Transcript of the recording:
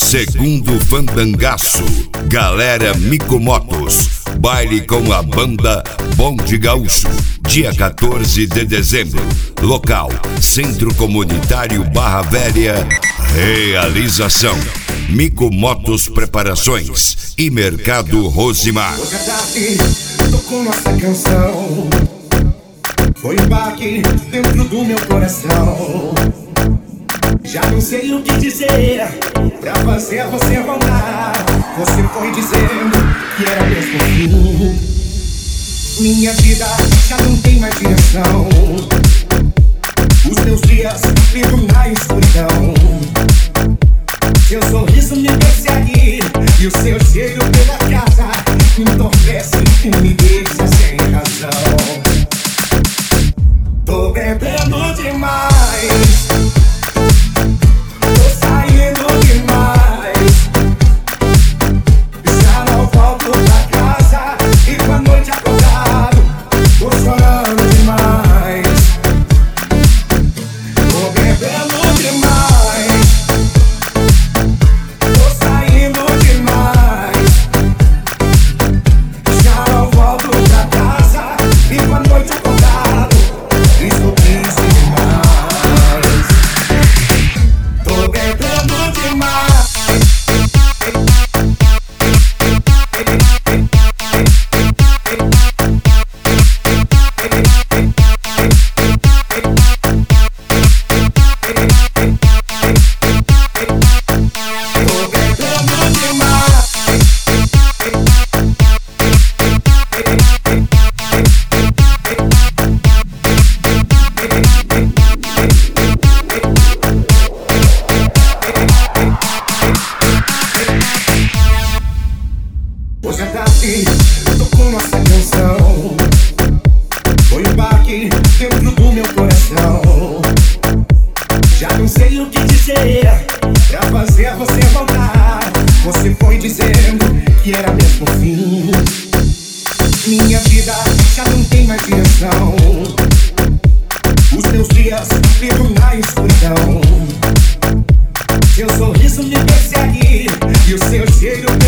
Segundo Fandangaço, Galera Micromotos, baile com a banda Bonde Gaúcho, dia 14 de dezembro, local, Centro Comunitário Barra Velha, realização, Micromotos Preparações e Mercado Rosimar. Hoje à tarde, tocou nossa canção, foi um baque dentro do meu coração. Já não sei o que dizer pra fazer você voltar. Você foi dizendo que era mesmo fim. Minha vida já não tem mais direção. Os meus dias vivo na escuridão. Seu sorriso me persegue e o seu cheiro pela casa me entorpece e me deixa sem razão. Tô bebendo demais, tô saindo demais, já não volto pra casa e com a noite acordado tô chorando demais. Tô bebendo demais, tô saindo demais, já não volto pra casa e com a noite acordado estou triste demais. Tô bebendo demais, tô bebendo demais. Hoje à tarde, tocou nossa canção, foi um baque dentro do meu coração. Já não sei o que dizer pra fazer você voltar. Você foi dizendo que era mesmo fim. Minha vida já não tem mais direção. Os meus dias vivo na escuridão. Seu sorriso me persegue e o seu cheiro